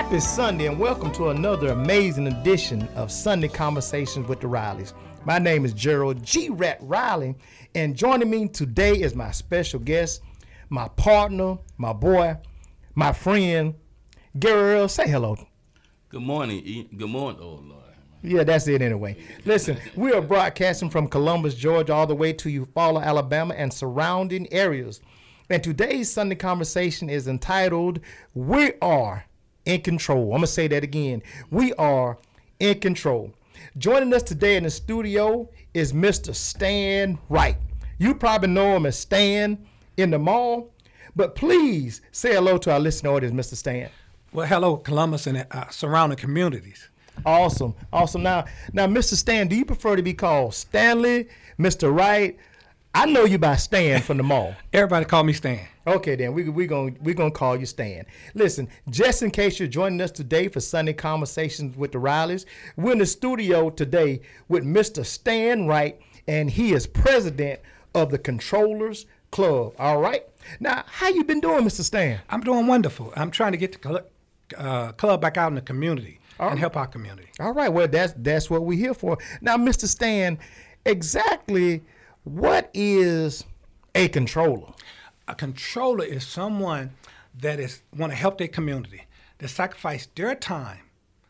Happy Sunday and welcome to another amazing edition of Sunday Conversations with the Rileys. My name is Gerald G. Rat Riley, and joining me today is my special guest, my partner, my boy, my friend, Gary Earl. Say hello. Good morning, E. Good morning. Oh, Lord. Yeah, that's it anyway. Listen, we are broadcasting from Columbus, Georgia, all the way to Eufaula, Alabama, and surrounding areas. And today's Sunday conversation is entitled, We Are in Control. I'm going to say that again. We are in control. Joining us today in the studio is Mr. Stan Wright. You probably know him as Stan in the mall, but please say hello to our listening audience, Mr. Stan. Well, hello, Columbus and surrounding communities. Awesome. Now, Mr. Stan, do you prefer to be called Stanley, Mr. Wright? I know you by Stan from the mall. Everybody call me Stan. Okay, then we're gonna call you Stan. Listen, just in case you're joining us today for Sunday Conversations with the Rileys, we're in the studio today with Mr. Stan Wright, and he is president of the Controllers Club. All right. Now, how you been doing, Mr. Stan? I'm doing wonderful. I'm trying to get the club back out in the community and help our community. All right. Well, that's what we're here for. Now, Mr. Stan, exactly what is a controller? A controller is someone that want to help their community. They sacrifice their time.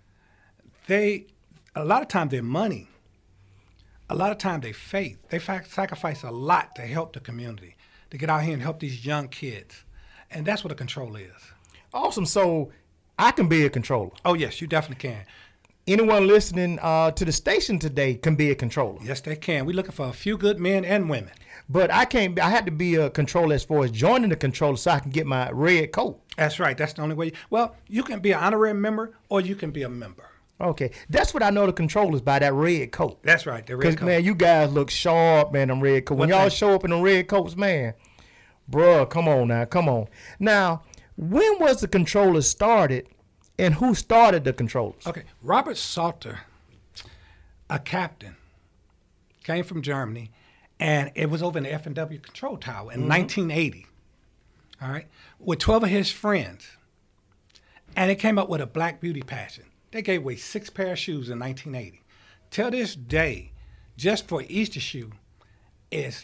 A lot of time their money. A lot of time their faith. They sacrifice a lot to help the community, to get out here and help these young kids. And that's what a controller is. Awesome. So I can be a controller. Oh, yes, you definitely can. Anyone listening to the station today can be a controller. Yes, they can. We're looking for a few good men and women. But I had to be a controller as far as joining the controller so I can get my red coat. That's right. That's the only way. Well, you can be an honorary member or you can be a member. Okay. That's what I know the controllers by, that red coat. That's right, the red coat. Because, man, you guys look sharp, man, them red coats. When y'all show up in the red coats, man, bruh, come on now, come on. Now, when was the controllers started? And who started the controllers? Okay, Robert Salter, a captain, came from Germany, and it was over in the F&W Control Tower in 1980, all right, with 12 of his friends. And it came up with a Black Beauty Passion. They gave away 6 pair of shoes in 1980. Till this day, just for Easter shoe, is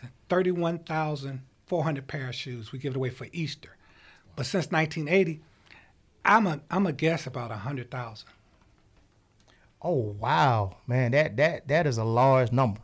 31,400 pair of shoes we give it away for Easter. But since 1980, I'm a guess about 100,000. Oh wow, man, that is a large number.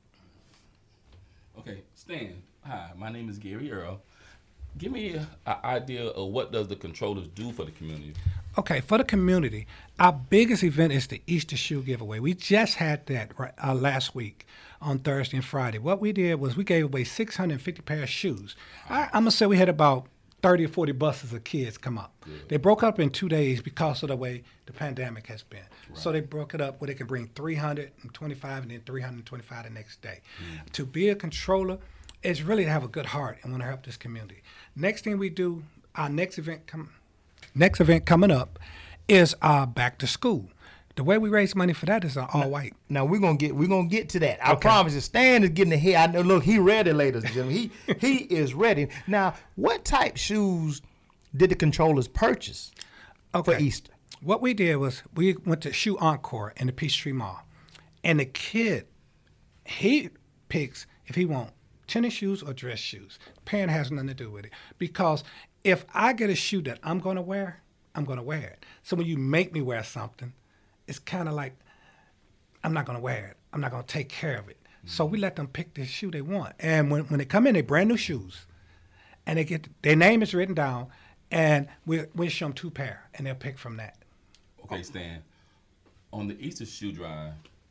Okay, Stan. Hi, my name is Gary Earl. Give me an idea of what does the controllers do for the community. Okay, for the community, our biggest event is the Easter shoe giveaway. We just had that last week on Thursday and Friday. What we did was we gave away 650 pair of shoes. I'm gonna say we had about 30 or 40 buses of kids come up. Good. They broke up in 2 days because of the way the pandemic has been. Right. So they broke it up where they can bring 325 and then 325 the next day. To be a controller is really to have a good heart and want to help this community. Next thing we do, our next event coming up is our back to school. The way we raise money for that is all white. Now we're gonna get to that. I promise you, Stan is getting ahead. I know. Look, he ready, ladies and gentlemen. He is ready. Now, what type shoes did the controllers purchase for Easter? What we did was we went to Shoe Encore in the Peachtree Mall, and the kid, he picks if he wants tennis shoes or dress shoes. Parent has nothing to do with it, because if I get a shoe that I'm gonna wear, I'm gonna wear it. So when you make me wear something, it's kind of like, I'm not going to wear it. I'm not going to take care of it. So we let them pick the shoe they want. And when they come in, they're brand new shoes. And they get their name is written down, and we'll show them 2 pair, and they'll pick from that. Okay, Stan. On the Easter shoe drive,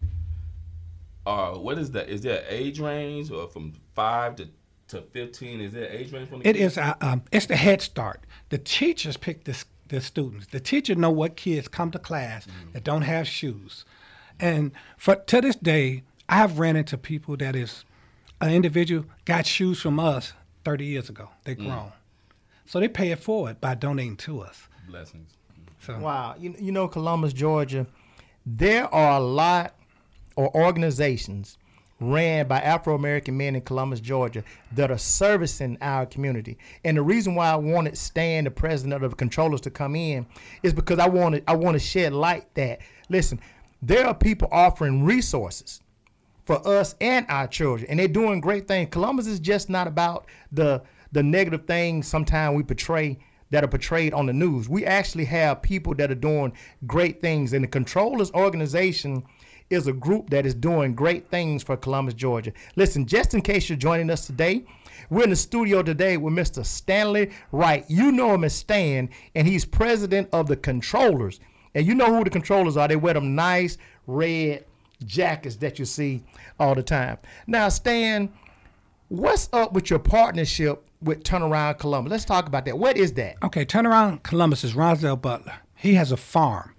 what is that? Is there an age range or from 5 to 15? Is there an age range from the kids? It's the Head Start. The teachers pick the students. The teacher know what kids come to class that don't have shoes. And to this day, I have ran into people that is an individual got shoes from us 30 years ago. They grown. So they pay it forward by donating to us. Blessings. So. Wow. You know, Columbus, Georgia, there are a lot of organizations ran by Afro-American men in Columbus, Georgia, that are servicing our community. And the reason why I wanted Stan, the president of the controllers, to come in is because I want to shed light that, listen, there are people offering resources for us and our children, and they're doing great things. Columbus is just not about the negative things sometimes we portray that are portrayed on the news. We actually have people that are doing great things, and the Controllers Organization is a group that is doing great things for Columbus, Georgia. Listen, just in case you're joining us today, we're in the studio today with Mr. Stanley Wright. You know him as Stan, and he's president of the Controllers. And you know who the Controllers are. They wear them nice red jackets that you see all the time. Now, Stan, what's up with your partnership with Turnaround Columbus? Let's talk about that. What is that? Okay, Turnaround Columbus is Ronzel Butler. He has a farm.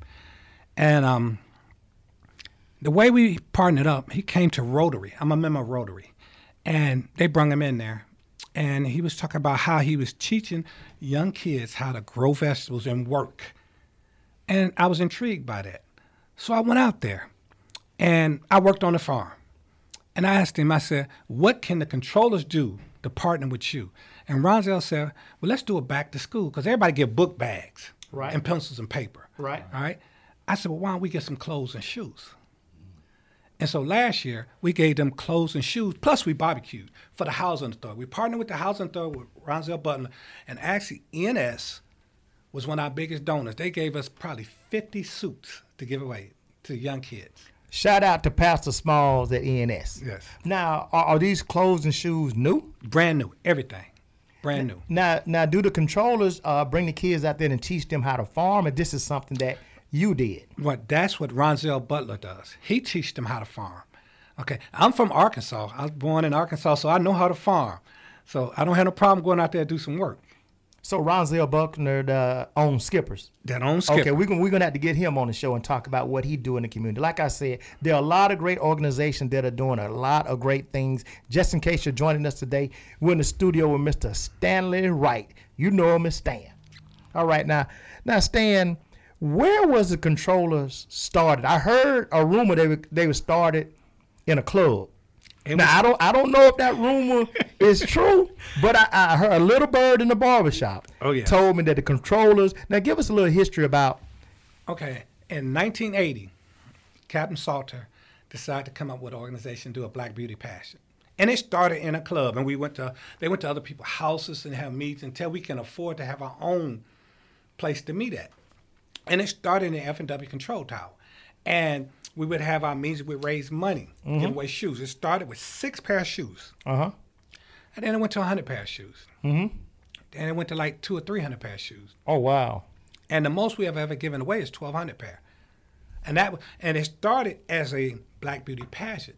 And the way we partnered up, he came to Rotary. I'm a member of Rotary. And they brought him in there. And he was talking about how he was teaching young kids how to grow vegetables and work. And I was intrigued by that. So I went out there and I worked on the farm. And I asked him, I said, what can the controllers do to partner with you? And Ronzel said, well, let's do it back to school because everybody get book bags and pencils and paper. Right. All right. I said, well, why don't we get some clothes and shoes? And so last year, we gave them clothes and shoes, plus we barbecued for the Housing Authority. We partnered with the Housing Authority with Ronzel Butler, and actually ENS was one of our biggest donors. They gave us probably 50 suits to give away to young kids. Shout out to Pastor Smalls at ENS. Yes. Now, are these clothes and shoes new? Brand new, everything. Brand new. Now, do the controllers bring the kids out there and teach them how to farm, or this is something that you did? That's what Ronzel Butler does. He teaches them how to farm. Okay, I'm from Arkansas. I was born in Arkansas, so I know how to farm. So I don't have no problem going out there and do some work. So Ronzel Butler owns Skippers. That owns Skippers. Okay, we're gonna have to get him on the show and talk about what he do in the community. Like I said, there are a lot of great organizations that are doing a lot of great things. Just in case you're joining us today, we're in the studio with Mr. Stanley Wright. You know him as Stan. All right, now Stan, where was the Controllers started? I heard a rumor they were started in a club. Now, I don't know if that rumor is true, but I heard a little bird in the barbershop told me that the Controllers. Now, give us a little history about. Okay, in 1980, Captain Salter decided to come up with an organization, do a Black Beauty Passion. And it started in a club, and they went to other people's houses and have meetings until we can afford to have our own place to meet at. And it started in the F&W Control Tower. And we would have our meetings, we'd raise money, give away shoes. It started with 6 pair of shoes. And then it went to 100 pair of shoes. Then it went to like 200 or 300 pair of shoes. Oh, wow. And the most we have ever given away is 1,200 pair. And it started as a Black Beauty Pageant.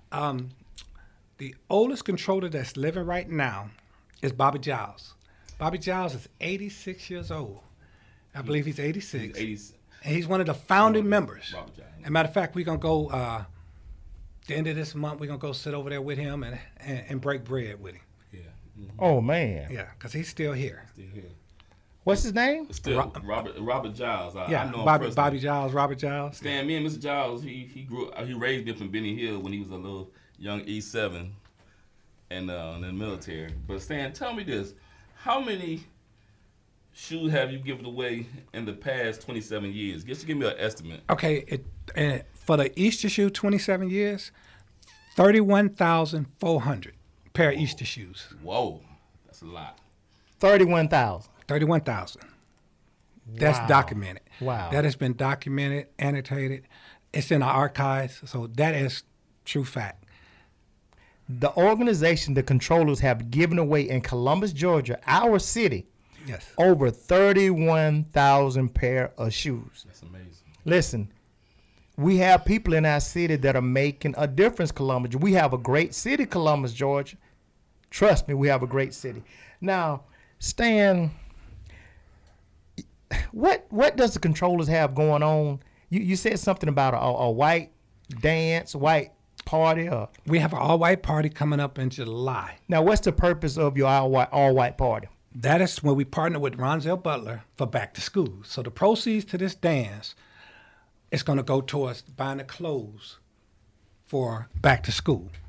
The oldest controller that's living right now is Bobby Giles. Bobby Giles is 86 years old. I believe he's 86. And he's one of the founding members. As a matter of fact, we're going to go, the end of this month, we're going to go sit over there with him and break bread with him. Yeah. Mm-hmm. Oh, man. Yeah, because he's still here. What's his name? Still, Robert Giles. I know him Bobby Giles, Robert Giles. Stan, me and Mr. Giles, he raised me up in Benny Hill when he was a little young E7 and in the military. But Stan, tell me this. How many shoes have you given away in the past 27 years? Just give me an estimate. Okay, for the Easter shoe, 27 years, 31,400 pair of Easter shoes. Whoa, that's a lot. 31,000. 31,000. That's documented. Wow. That has been documented, annotated. It's in our archives, so that is true fact. The organization, the Controllers, have given away in Columbus, Georgia, our city, over 31,000 pair of shoes. That's amazing. Listen, we have people in our city that are making a difference, Columbus. We have a great city, Columbus, Georgia. Trust me, we have a great city. Now, Stan, what does the Controllers have going on? You said something about a white dance, white party? We have an all-white party coming up in July. Now, what's the purpose of your all-white party? That is when we partner with Ronzel Butler for back to school. So the proceeds to this dance is going to go towards buying the clothes for back to school.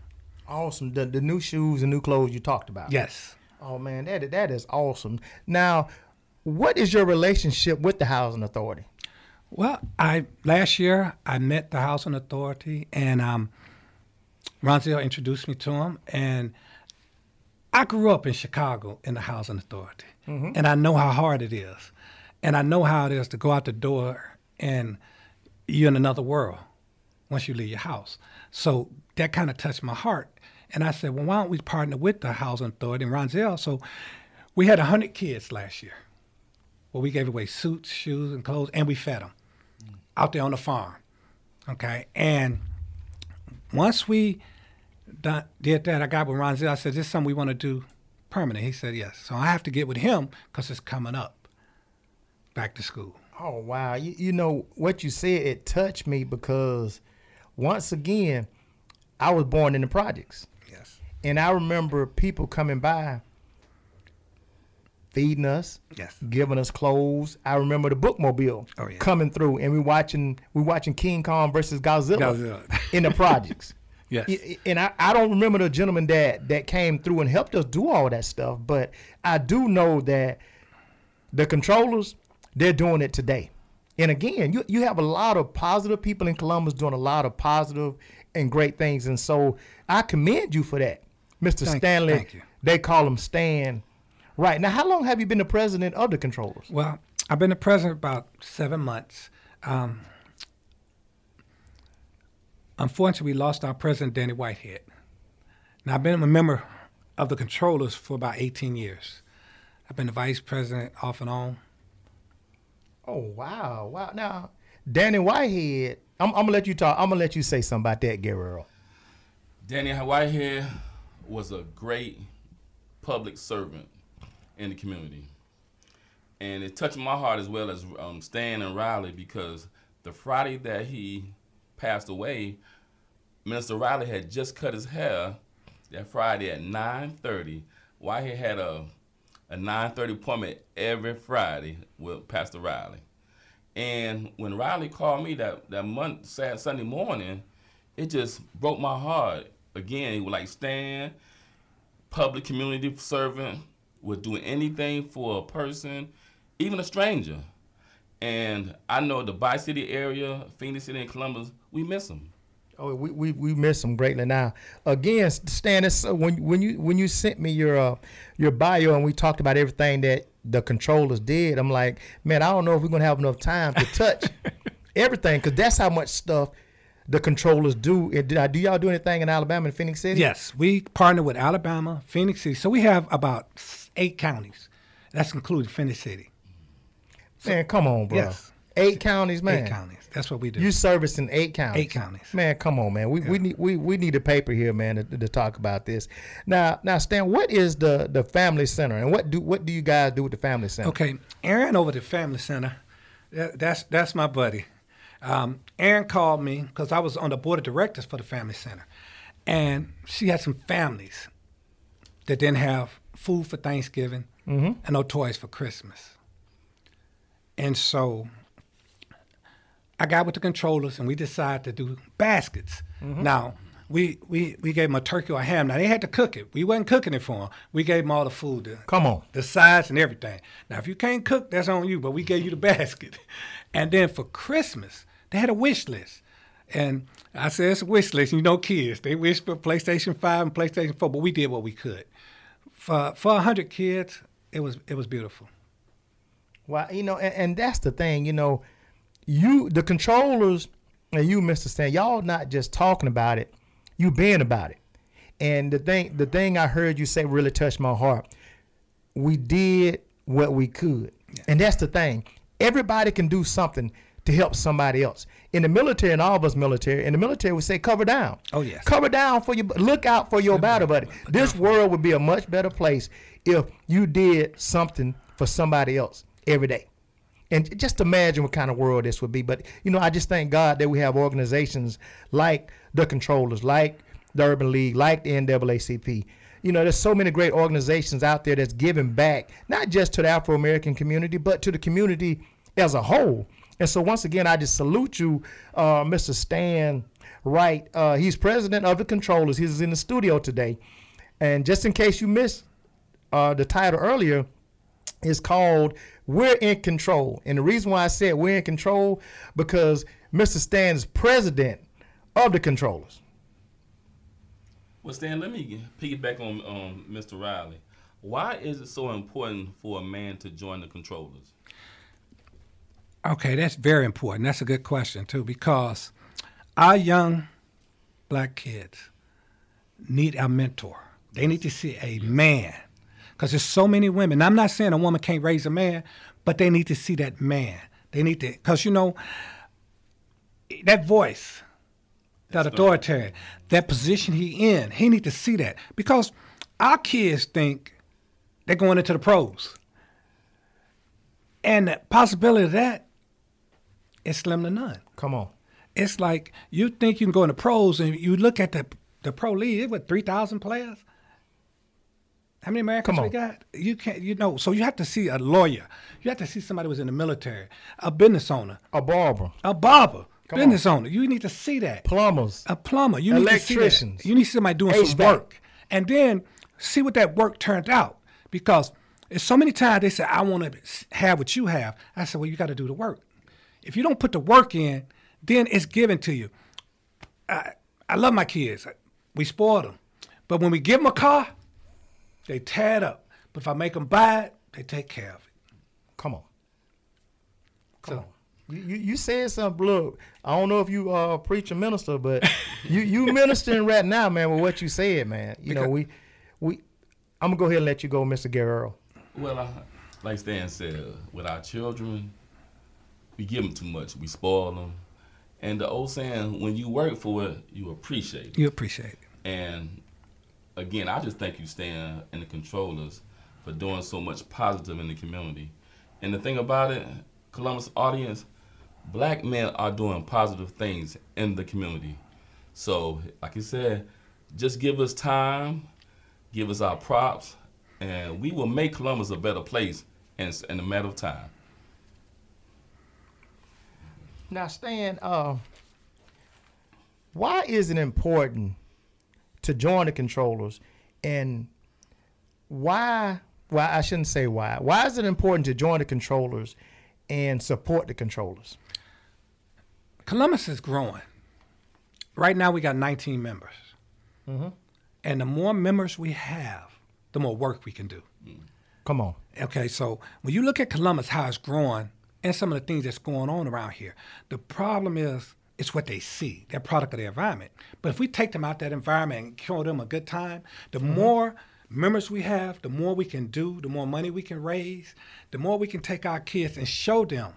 Awesome. The new shoes and new clothes you talked about. Yes. Oh man, that is awesome. Now, what is your relationship with the housing authority? Well, last year I met the housing authority, and Ronzel introduced me to him, and I grew up in Chicago in the housing authority, and I know how hard it is, and I know how it is to go out the door and you're in another world once you leave your house. So that kind of touched my heart, and I said, well, why don't we partner with the housing authority and Ronzel? So we had 100 kids last year. Well, we gave away suits, shoes, and clothes, and we fed them out there on the farm, okay? And once we did that, I got with Ronzel. I said, this is something we want to do permanent. He said, yes. So I have to get with him because it's coming up, back to school. Oh, wow. You know, what you said, it touched me because, once again, I was born in the projects. Yes. And I remember people coming by, feeding us, Yes. giving us clothes. I remember the bookmobile coming through, and we watching King Kong versus Godzilla. In the projects. Yes. And I don't remember the gentleman that came through and helped us do all that stuff, but I do know that the controllers, they're doing it today. And again, you have a lot of positive people in Columbus doing a lot of positive and great things. And so I commend you for that, Mr. Stanley. Thank you. They call him Stan. Right. Now, how long have you been the president of the controllers? Well, I've been the president about 7 months. Unfortunately, we lost our president, Danny Whitehead. Now, I've been a member of the controllers for about 18 years. I've been the vice president off and on. Oh, wow. Wow. Now, Danny Whitehead, I'm going to let you talk. I'm going to let you say something about that, Guerrero. Danny Whitehead was a great public servant in the community. And it touched my heart as well as Stan and Riley, because the Friday that he passed away, Minister Riley had just cut his hair that Friday at 9:30. Whitehead had a 9:30 appointment every Friday with Pastor Riley. And when Riley called me that Sunday morning, it just broke my heart. Again, he was like, Stan, public community servant, would do anything for a person, even a stranger. And I know the Bi-City area, Phoenix City and Columbus, we miss him. Oh, we miss him greatly. Now, again, Stan, when you sent me your bio and we talked about everything that the controllers did, I'm like, man, I don't know if we're gonna have enough time to touch everything, because that's how much stuff the controllers do. Do y'all do anything in Alabama and Phoenix City? Yes, we partner with Alabama, Phoenix City. So we have about 8 counties. That's including Phoenix City. Man, come on, bro. Yes. 8 counties, man. 8 counties. That's what we do. You service in 8 counties. 8 counties. Man, come on, man. We need a paper here, man, to talk about this. Now, Stan, what is the Family Center, and what do you guys do with the Family Center? Okay, Aaron over the Family Center, that's my buddy. Aaron called me because I was on the board of directors for the Family Center, and she had some families that didn't have food for Thanksgiving and no toys for Christmas. And so I got with the controllers, and we decided to do baskets. Now, we gave them a turkey or a ham. Now, they had to cook it. We wasn't cooking it for them. We gave them all the food, the sides and everything. Now, if you can't cook, that's on you, but we gave you the basket. And then for Christmas, they had a wish list. And I said, it's a wish list. You know, kids, they wish for PlayStation 5 and PlayStation 4, but we did what we could. For 100 kids, it was beautiful. Well, and that's the thing, the controllers and you, Mr. Stan, y'all not just talking about it, you being about it. And the thing I heard you say really touched my heart. We did what we could. Yeah. And that's the thing. Everybody can do something to help somebody else. In the military, and all of us military, in the military we say cover down. Oh, yes. Cover down look out for your battle buddy. This world would be a much better place if you did something for somebody else every day. And just imagine what kind of world this would be. But, I just thank God that we have organizations like the Controllers, like the Urban League, like the NAACP. There's so many great organizations out there that's giving back, not just to the Afro-American community, but to the community as a whole. And so once again, I just salute you, Mr. Stan Right. He's president of the controllers. He's in the studio today. And just in case you missed the title earlier, it's called We're in Control. And the reason why I said we're in control, because Mr. Stan is president of the controllers. Well, Stan, let me piggyback on Mr. Riley. Why is it so important for a man to join the controllers? Okay, that's very important. That's a good question, too, because our young black kids need a mentor. They need to see a man, because there's so many women. I'm not saying a woman can't raise a man, but they need to see that man. They need to, because, you know, that voice, that authority, that position he in, he need to see that. Because our kids think they're going into the pros. And the possibility of that is slim to none. Come on. It's like you think you can go in the pros, and you look at the pro league, it was 3,000 players. How many Americans we got? You can't, you know, so you have to see a lawyer. You have to see somebody who was in the military, a business owner. A barber. Business owner. You need to see that. Plumbers. A plumber. You need to see electricians. that. You need somebody doing some HVAC. work. And then see what that work turned out. Because it's so many times they say, I want to have what you have. I said, well, you got to do the work. If you don't put the work in, then it's given to you. I love my kids. We spoil them. But when we give them a car, they tear it up. But if I make them buy it, they take care of it. Come on. Come on. You said something. Look, I don't know if you preach or minister, but you ministering right now, man, with what you said, man. You know, we I'm gonna go ahead and let you go, Mr. Guerrero. Well, like Stan said, with our children, we give them too much. We spoil them. And the old saying, when you work for it, you appreciate it. You appreciate it. And again, I just thank you, Stan, and the controllers for doing so much positive in the community. And the thing about it, Columbus audience, black men are doing positive things in the community. So, like you said, just give us time, give us our props, and we will make Columbus a better place in a matter of time. Now, Stan, why is it important to join the controllers, and why, well, I shouldn't say why. Why is it important to join the controllers and support the controllers? Columbus is growing. Right now we got 19 members. Mm-hmm. And the more members we have, the more work we can do. Come on. Okay, so when you look at Columbus, how it's growing, and some of the things that's going on around here, the problem is it's what they see. They're a product of their environment. But if we take them out that environment and show them a good time, the more members we have, the more we can do, the more money we can raise, the more we can take our kids and show them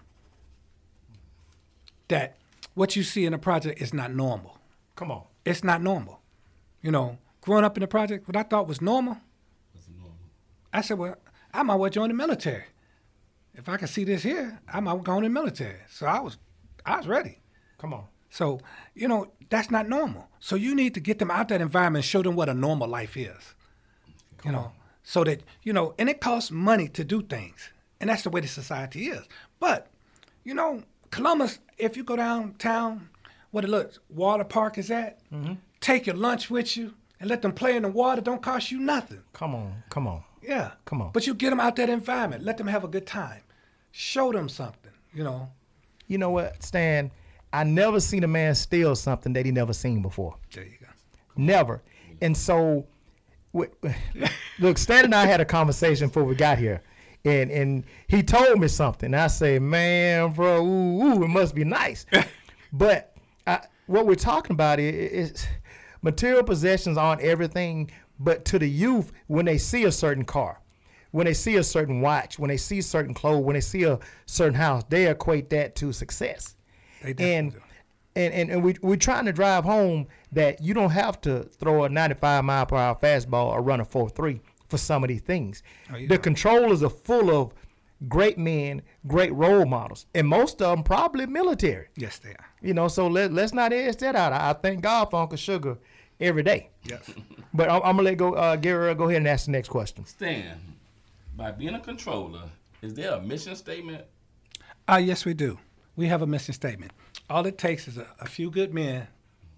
that what you see in the project is not normal. Come on. It's not normal. You know, growing up in the project, what I thought was normal, I said, well, I might well join the military. If I could see this here, I might go in the military. So I was ready. Come on. So, you know, that's not normal. So you need to get them out that environment and show them what a normal life is. You know, so that, you know, and it costs money to do things. And that's the way the society is. But, you know, Columbus, if you go downtown where the water park is at, take your lunch with you and let them play in the water. Don't cost you nothing. Come on. Come on. Yeah. Come on. But you get them out that environment. Let them have a good time. Show them something, you know. You know what, Stan? I never seen a man steal something that he never seen before. There you go. Never. And so, look, Stan and I had a conversation before we got here. And he told me something. I say, man, bro, ooh, it must be nice. But what we're talking about is material possessions aren't everything, but to the youth, when they see a certain car, when they see a certain watch, when they see certain clothes, when they see a certain house, they equate that to success. They definitely And we're trying to drive home that you don't have to throw a 95-mile-per-hour fastball or run a 4.3 for some of these things. The controllers are full of great men, great role models, and most of them probably military. Yes, they are. You know, so let's not edge that out. I thank God for Uncle Sugar every day. Yes. But I'm going to let Gary go ahead and ask the next question. Stan, by being a controller, is there a mission statement? Yes, we do. We have a mission statement. All it takes is a few good men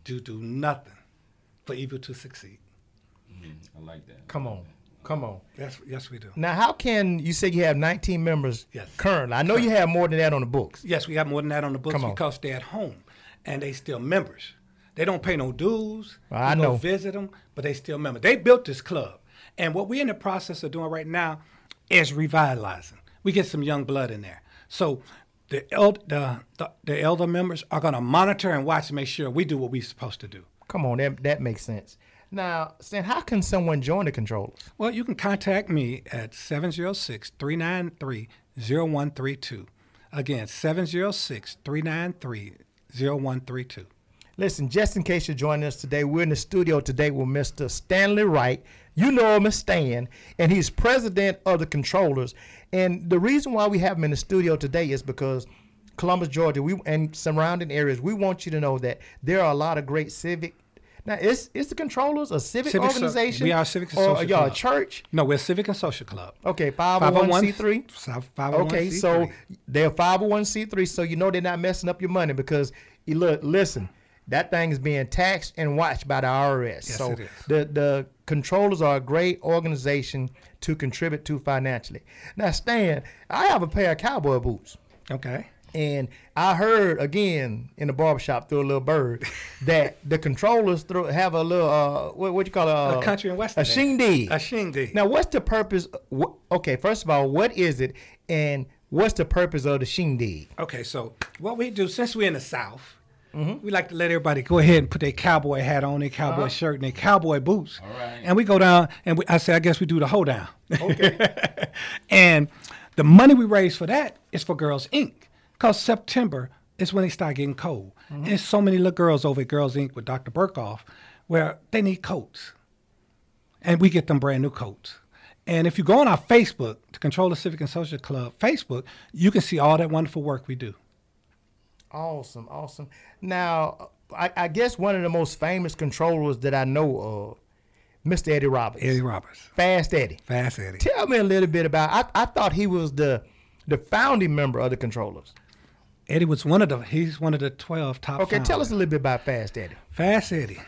to do nothing for evil to succeed. I like that. Come on. Yes, we do. Now, how can you say you have 19 members Yes. currently? I know you have more than that on the books. Yes, we have more than that on the books Come on. because they're at home and they still members. They don't pay no dues. I We know. go visit them, but they still members. They built this club. And what we're in the process of doing right now is revitalizing. We get some young blood in there. So the elder members are going to monitor and watch and make sure we do what we're supposed to do. Come on, that makes sense. Now, Stan, how can someone join the Controllers? Well, you can contact me at 706-393-0132. Again, 706-393-0132. Listen, just in case you're joining us today, we're in the studio today with Mr. Stanley Wright. You know him as Stan, and he's president of the Controllers. And the reason why we have him in the studio today is because Columbus, Georgia, and surrounding areas, we want you to know that there are a lot of great civic. Now, is the Controllers a civic organization? We are a civic and or social y'all club. a church? No, we're a civic and social club. Okay, 501c3. 501c3. Okay, so they're 501c3, so you know they're not messing up your money because listen, that thing is being taxed and watched by the IRS. Yes, so it is. the Controllers are a great organization to contribute to financially. Now, Stan, I have a pair of cowboy boots. Okay. And I heard again in the barbershop through a little bird that the Controllers have a little what you call A country and western. a shindig. A shindig. Now, what's the purpose? Okay, first of all, what is it, and what's the purpose of the shindig? Okay, so what we do, since we're in the South, we like to let everybody go ahead and put their cowboy hat on, their cowboy shirt, and their cowboy boots. All right. Uh-huh. And we go down, and I guess we do the hoedown. Okay. And the money we raise for that is for Girls Inc. Because September is when they start getting cold. And there's so many little girls over at Girls Inc. with Dr. Burkhoff where they need coats. And we get them brand new coats. And if you go on our Facebook, the Controller Civic and Social Club Facebook, you can see all that wonderful work we do. Awesome. Now, I guess one of the most famous controllers that I know of, Mr. Eddie Roberts. Eddie Roberts. Fast Eddie. Fast Eddie. Tell me a little bit about. I thought he was the founding member of the Controllers. Eddie was he's one of the 12 top Okay, tell us founders. a little bit about Fast Eddie. Fast Eddie.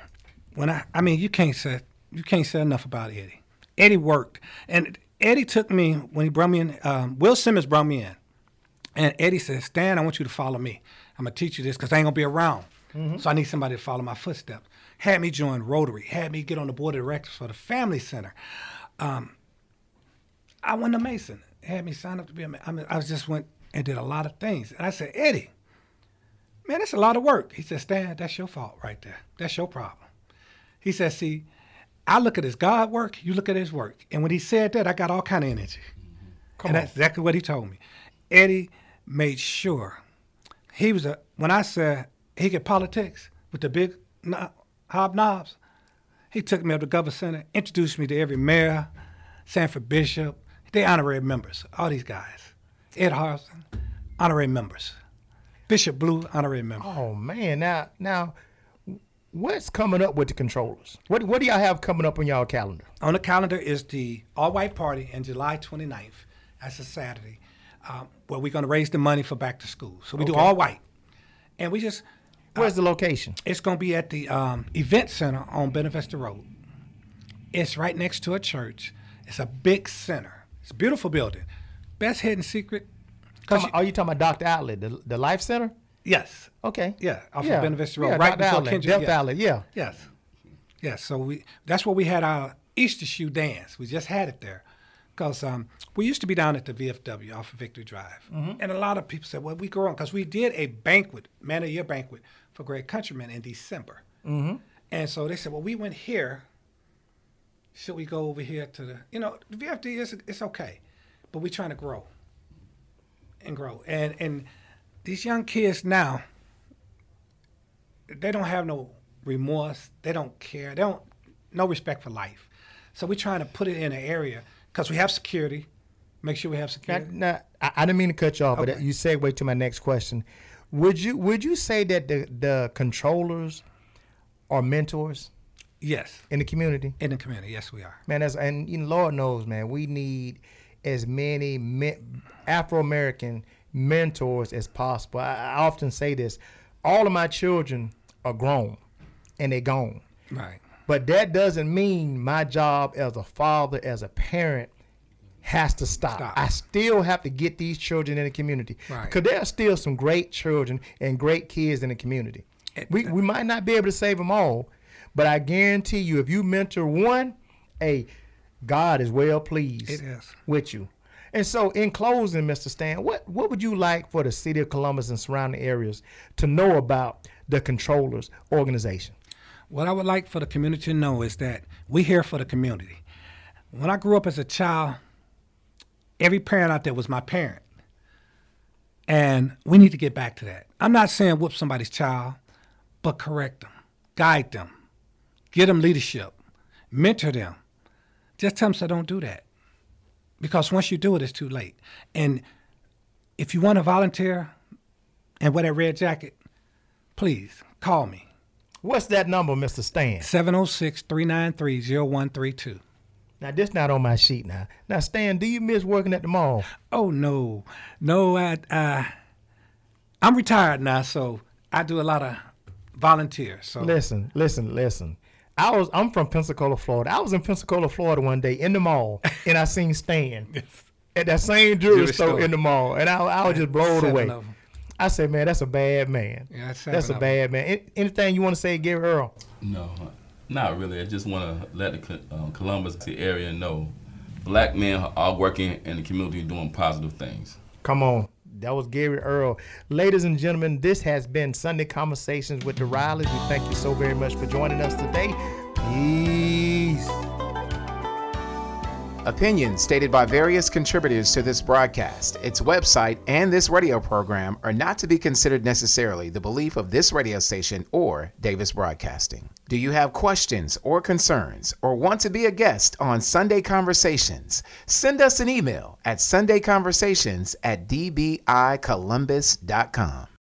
You can't say enough about Eddie. Eddie worked, and Eddie took me when he brought me in. Will Simmons brought me in, and Eddie said, "Stan, I want you to follow me. I'm gonna teach you this because I ain't gonna be around, so I need somebody to follow my footsteps." Had me join Rotary. Had me get on the board of directors for the Family Center. I went to Mason. Had me sign up to be a. I just went and did a lot of things, and I said, Eddie, man, that's a lot of work. He said, Stan, that's your fault right there. That's your problem. He said, see, I look at his God work, you look at his work. And when he said that, I got all kind of energy. That's exactly what he told me. Eddie made sure when I said he could politics with the big hobnobs, he took me up to Government Center, introduced me to every mayor, Sanford Bishop, they honorary members, all these guys. Ed Harrison, honorary members. Bishop Blue, honorary member. Oh man, now, what's coming up with the Controllers? What do y'all have coming up on y'all calendar? On the calendar is the all-white party on July 29th. That's a Saturday, where we're going to raise the money for back to school. So we do all white, and we just. Where's the location? It's going to be at the event center on Benevista Road. It's right next to a church. It's a big center. It's a beautiful building. Best hidden secret. Are you talking about Dr. Outlet, the Life Center? Yes. Okay. Yeah, off of Benevista Road, Yeah, right Dr. before Outlet, Kendrick. Death Outlet, yeah. Yes. Yes. So that's where we had our Easter shoe dance. We just had it there. Because we used to be down at the VFW off of Victory Drive. And a lot of people said, well, we go on. Because we did a banquet, Man of the Year banquet, for Great Countrymen in December. And so they said, well, we went here. Should we go over here to the VFD, it's okay. But we're trying to grow and grow. And these young kids now, they don't have no remorse. They don't care. No respect for life. So we're trying to put it in an area because we have security. Make sure we have security. Now, I didn't mean to cut you off, Okay. but you segue to my next question. Would you say that the Controllers are mentors Yes, in the community? in the community. Yes, we are. Man, Lord knows, man, we need as many Afro-American mentors as possible. I often say this. All of my children are grown. and they're gone. Right. But that doesn't mean my job as a father, as a parent, has to stop. I still have to get these children in the community. Right. Because there are still some great children and great kids in the community. We might not be able to save them all, but I guarantee you, if you mentor one, God is well pleased with you. And so in closing, Mr. Stan, what would you like for the city of Columbus and surrounding areas to know about the Controllers organization? What I would like for the community to know is that we're here for the community. When I grew up as a child, every parent out there was my parent. And we need to get back to that. I'm not saying whoop somebody's child, but correct them, guide them, give them leadership, mentor them. Just tell them so don't do that. Because once you do it, it's too late. And if you want to volunteer and wear that red jacket, please call me. What's that number, Mr. Stan? 706-393-0132. Now, this not on my sheet now. Now, Stan, do you miss working at the mall? Oh, no. No, I'm retired now, so I do a lot of volunteer. So Listen. I'm from Pensacola, Florida. I was in Pensacola, Florida one day in the mall, and I seen Stan at that same jewelry store in the mall, and I was just blown away. I said, man, that's a bad man. Yeah, that's a bad man. Anything you want to say, Gary Earl? No, not really. I just want to let the Columbus area know black men are working in the community doing positive things. Come on. That was Gary Earl. Ladies and gentlemen, this has been Sunday Conversations with the Rileys. We thank you so very much for joining us today. Peace. Opinions stated by various contributors to this broadcast, its website, and this radio program are not to be considered necessarily the belief of this radio station or Davis Broadcasting. Do you have questions or concerns or want to be a guest on Sunday Conversations? Send us an email at sundayconversations@dbicolumbus.com.